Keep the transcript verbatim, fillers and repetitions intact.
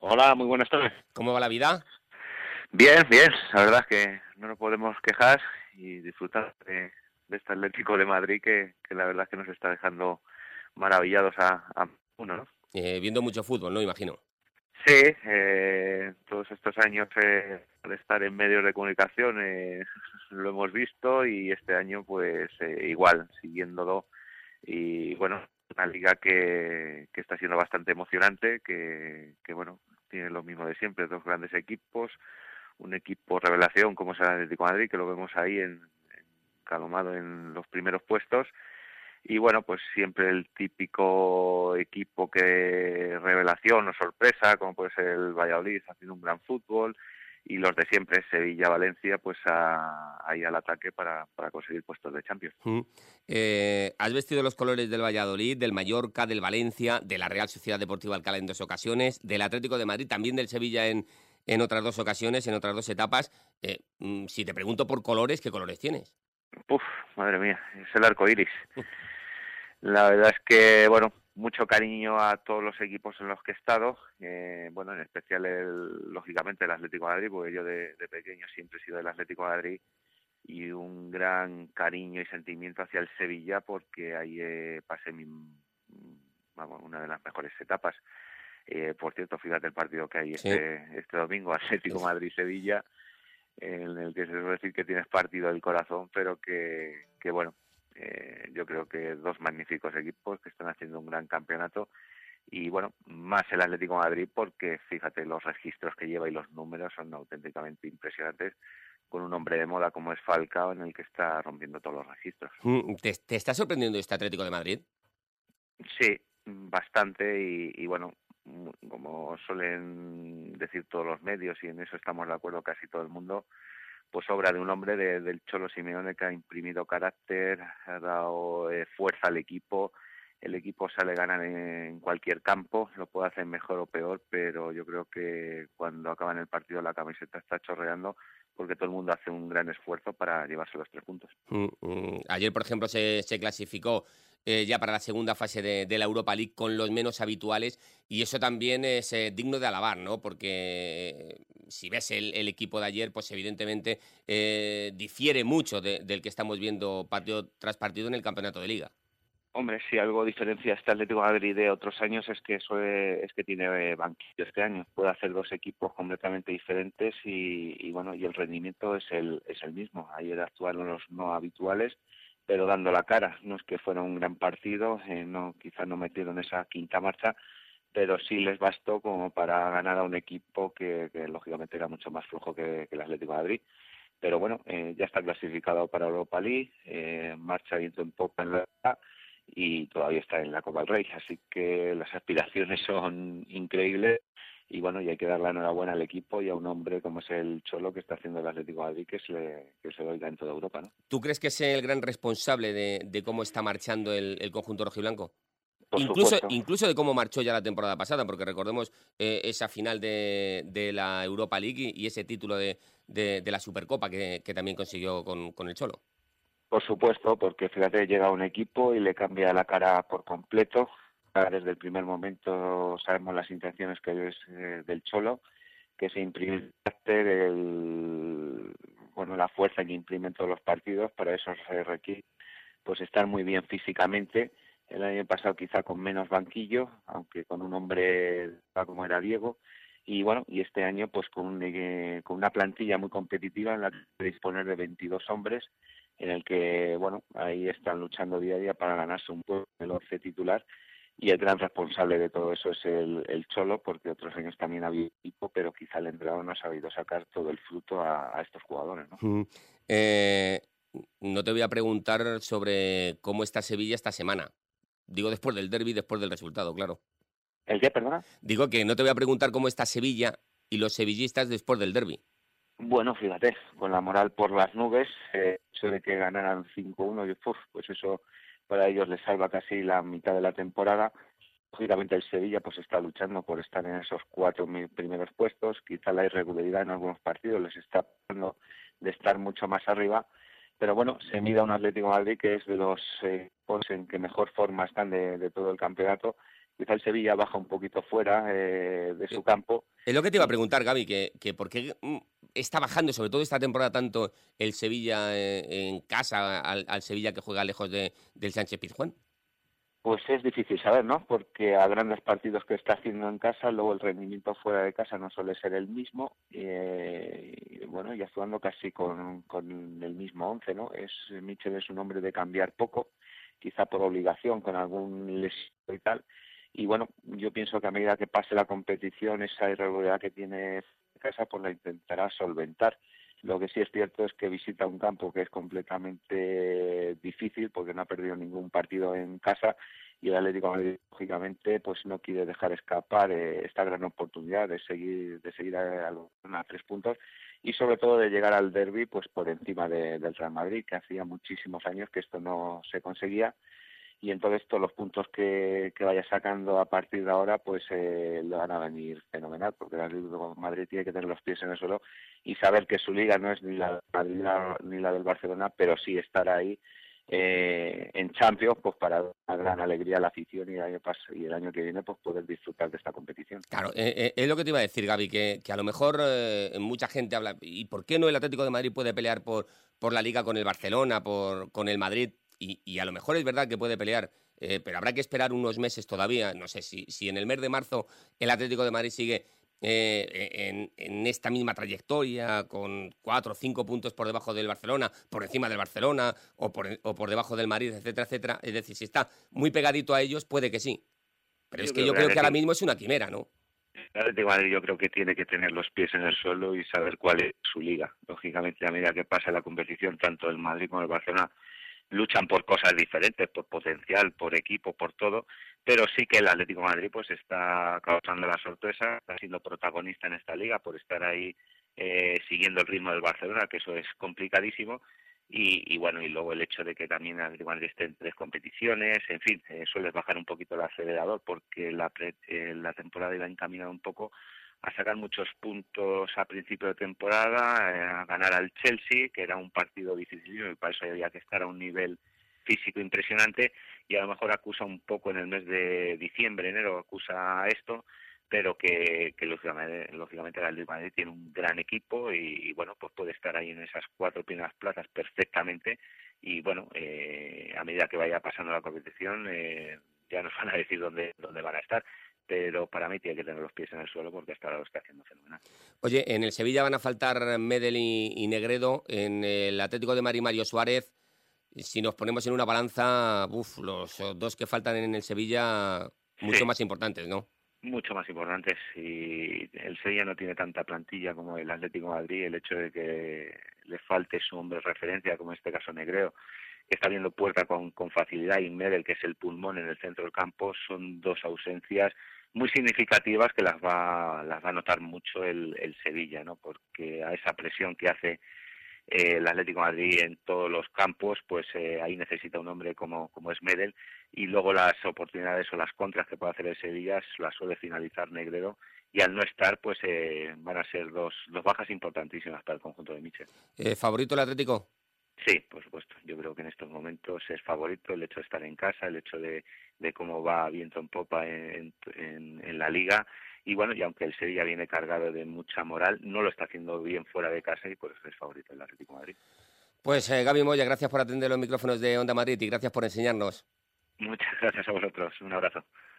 Hola, muy buenas tardes. ¿Cómo va la vida? Bien, bien, la verdad es que no nos podemos quejar y disfrutar de, de este Atlético de Madrid que, que la verdad es que nos está dejando maravillados a, a uno, ¿no? Eh, viendo mucho fútbol, ¿no? Imagino. Sí, eh, todos estos años eh, al estar en medios de comunicación eh, lo hemos visto y este año pues eh, igual, siguiéndolo y bueno, una liga que, que está siendo bastante emocionante, que, que bueno, tiene lo mismo de siempre, dos grandes equipos, un equipo revelación como es el Atlético de Madrid, que lo vemos ahí en, en calomado en los primeros puestos, y bueno, pues siempre el típico equipo que revelación o sorpresa, como puede ser el Valladolid haciendo un gran fútbol, y los de siempre, Sevilla, Valencia, pues a, ahí al ataque para, para conseguir puestos de Champions. Mm. Eh, has vestido los colores del Valladolid, del Mallorca, del Valencia, de la Real Sociedad Deportiva Alcalá en dos ocasiones, del Atlético de Madrid, también del Sevilla en, en otras dos ocasiones, en otras dos etapas. Eh, mm, si te pregunto por colores, ¿qué colores tienes? Puf, madre mía, es el arco iris. La verdad es que, bueno, mucho cariño a todos los equipos en los que he estado, eh, bueno, en especial, el, lógicamente, el Atlético de Madrid, porque yo de, de pequeño siempre he sido del Atlético de Madrid, y un gran cariño y sentimiento hacia el Sevilla, porque ahí eh, pasé mi, vamos, una de las mejores etapas. Eh, por cierto, fíjate el partido que hay Sí. este, este domingo, Atlético Madrid-Sevilla, en el que se suele decir que tienes partido del corazón, pero que, que bueno, eh, yo creo que dos magníficos equipos que están haciendo un gran campeonato y bueno, más el Atlético de Madrid porque fíjate los registros que lleva y los números son auténticamente impresionantes con un hombre de moda como es Falcao en el que está rompiendo todos los registros. Mm, ¿Te, te está sorprendiendo este Atlético de Madrid? Sí, bastante y, y bueno, como suelen decir todos los medios y en eso estamos de acuerdo casi todo el mundo, pues obra de un hombre de, del Cholo Simeone que ha imprimido carácter, ha dado eh, fuerza al equipo, el equipo sale a ganar en cualquier campo, lo puede hacer mejor o peor, pero yo creo que cuando acaban el partido la camiseta está chorreando porque todo el mundo hace un gran esfuerzo para llevarse los tres puntos. Mm, mm. Ayer, por ejemplo, se, se clasificó eh, ya para la segunda fase de, de la Europa League con los menos habituales y eso también es eh, digno de alabar, ¿no? Porque eh, si ves el, el equipo de ayer, pues evidentemente eh, difiere mucho de- del que estamos viendo partido tras partido en el campeonato de liga. Hombre, si algo diferencia este Atlético de Madrid de otros años es que eso es, es que tiene eh, banquillo este año. Puede hacer dos equipos completamente diferentes y, y bueno, y el rendimiento es el es el mismo. Ayer actuaron los no habituales, pero dando la cara. No es que fuera un gran partido, eh, no quizás no metieron esa quinta marcha, pero sí les bastó como para ganar a un equipo que, que lógicamente era mucho más flojo que, que el Atlético de Madrid. Pero bueno, eh, ya está clasificado para Europa League, eh, marcha viento en popa en la y todavía está en la Copa del Rey, así que las aspiraciones son increíbles y bueno, y hay que dar la enhorabuena al equipo y a un hombre como es el Cholo que está haciendo el Atlético de Madrid que se le, que se le oiga en toda Europa, ¿no? ¿Tú crees que es el gran responsable de, de cómo está marchando el, el conjunto rojiblanco? Por Incluso, supuesto. incluso de cómo marchó ya la temporada pasada, porque recordemos eh, esa final de, de la Europa League y, y ese título de, de, de la Supercopa que, que también consiguió con, con el Cholo. Por supuesto, porque fíjate, llega un equipo y le cambia la cara por completo. Desde el primer momento sabemos las intenciones que es eh, del Cholo, que se imprime el carácter, el, bueno, la fuerza que imprime en todos los partidos. Para eso se requiere pues estar muy bien físicamente. El año pasado quizá con menos banquillo, aunque con un hombre como era Diego. Y bueno, y este año pues con, un, eh, con una plantilla muy competitiva en la que puede disponer de veintidós hombres, en el que, bueno, ahí están luchando día a día para ganarse un puesto en el once titular. Y el gran responsable de todo eso es el, el Cholo, porque otros años también ha habido equipo, pero quizá el entrenador no ha sabido sacar todo el fruto a, a estos jugadores, ¿no? Mm. Eh, no te voy a preguntar sobre cómo está Sevilla esta semana. Digo después del derbi, después del resultado, claro. ¿El qué, perdona? Digo que no te voy a preguntar cómo está Sevilla y los sevillistas después del derbi. Bueno, fíjate, con la moral por las nubes, eh, eso de que ganaran cinco uno, y, uf, pues eso para ellos les salva casi la mitad de la temporada. Lógicamente el Sevilla pues está luchando por estar en esos cuatro mil primeros puestos, quizá la irregularidad en algunos partidos les está dando de estar mucho más arriba, pero bueno, se mide a un Atlético de Madrid que es de los eh, equipos en que mejor forma están de, de todo el campeonato. Quizá el Sevilla baja un poquito fuera eh, de su campo, Es lo que te iba a preguntar, Gaby, que, que por qué está bajando, sobre todo esta temporada, tanto el Sevilla en, en casa al, al Sevilla que juega lejos de, del Sánchez Pizjuán. Pues es difícil saber, ¿no? Porque a grandes partidos que está haciendo en casa, luego el rendimiento fuera de casa no suele ser el mismo. Eh, y bueno, ya jugando casi con, con el mismo once, ¿no? Es Michel es un hombre de cambiar poco, quizá por obligación, con algún lesión y tal. Y bueno, yo pienso que a medida que pase la competición, esa irregularidad que tiene en casa, pues la intentará solventar. Lo que sí es cierto es que visita un campo que es completamente difícil porque no ha perdido ningún partido en casa y el Atlético de Madrid, lógicamente, pues no quiere dejar escapar eh, esta gran oportunidad de seguir de seguir a, a, a tres puntos y sobre todo de llegar al derbi pues por encima de, del Real Madrid, que hacía muchísimos años que esto no se conseguía. Y entonces todos los puntos que, que vaya sacando a partir de ahora pues eh, le van a venir fenomenal, porque el Atlético de Madrid tiene que tener los pies en el suelo y saber que su liga no es ni la de Madrid ni la del Barcelona, pero sí estar ahí eh, en Champions pues para dar una gran alegría a la afición y el año, y el año que viene pues poder disfrutar de esta competición. Claro, eh, eh, es lo que te iba a decir, Gaby, que, que a lo mejor eh, mucha gente habla, ¿y por qué no el Atlético de Madrid puede pelear por, por la Liga con el Barcelona, por, con el Madrid? Y, y a lo mejor es verdad que puede pelear, eh, pero habrá que esperar unos meses todavía. No sé si, si en el mes de marzo el Atlético de Madrid sigue eh, en, en esta misma trayectoria, con cuatro o cinco puntos por debajo del Barcelona, por encima del Barcelona o por, o por debajo del Madrid, etcétera, etcétera. Es decir, si está muy pegadito a ellos, puede que sí. Pero yo es que creo yo creo que, que ahora mismo es una quimera, ¿no? El Atlético de Madrid yo creo que tiene que tener los pies en el suelo y saber cuál es su liga. Lógicamente, a medida que pasa la competición, tanto el Madrid como el Barcelona luchan por cosas diferentes, por potencial, por equipo, por todo, pero sí que el Atlético de Madrid pues está causando la sorpresa, está siendo protagonista en esta liga por estar ahí eh, siguiendo el ritmo del Barcelona, que eso es complicadísimo, y, y bueno, y luego el hecho de que también el Atlético de Madrid esté en tres competiciones, en fin, eh, sueles bajar un poquito el acelerador porque la, pre, eh, la temporada iba encaminada un poco a sacar muchos puntos a principio de temporada, eh, a ganar al Chelsea, que era un partido difícil y para eso había que estar a un nivel físico impresionante, y a lo mejor acusa un poco en el mes de diciembre, enero, acusa esto, pero que, que lógicamente, lógicamente el Atlético de Madrid tiene un gran equipo y, y bueno, pues puede estar ahí en esas cuatro primeras plazas perfectamente y bueno, eh, a medida que vaya pasando la competición eh, ya nos van a decir dónde, dónde van a estar. Pero para mí tiene que tener los pies en el suelo porque hasta ahora lo está haciendo fenomenal. Oye, en el Sevilla van a faltar Medel y, y Negredo, en el Atlético de Madrid Mario Suárez. Si nos ponemos en una balanza, uf, los dos que faltan en el Sevilla, mucho sí. más importantes, ¿no? Mucho más importantes. Si el Sevilla no tiene tanta plantilla como el Atlético de Madrid, el hecho de que le falte su hombre de referencia, como en este caso Negredo, que está abriendo puerta con, con facilidad, y Medel, que es el pulmón en el centro del campo, son dos ausencias muy significativas que las va las va a notar mucho el, el Sevilla, ¿no? Porque a esa presión que hace eh, el Atlético de Madrid en todos los campos, pues eh, ahí necesita un hombre como, como es Medel, y luego las oportunidades o las contras que puede hacer el Sevilla las suele finalizar Negredo, y al no estar, pues eh, van a ser dos, dos bajas importantísimas para el conjunto de Michel. Eh, ¿Favorito el Atlético? Sí, por supuesto. Yo creo que en estos momentos es favorito el hecho de estar en casa, el hecho de, de cómo va viento en popa en, en, en la Liga. Y bueno, y aunque el Sevilla viene cargado de mucha moral, no lo está haciendo bien fuera de casa y por eso es favorito el Atlético de Madrid. Pues eh, Gaby Moya, gracias por atender los micrófonos de Onda Madrid y gracias por enseñarnos. Muchas gracias a vosotros. Un abrazo.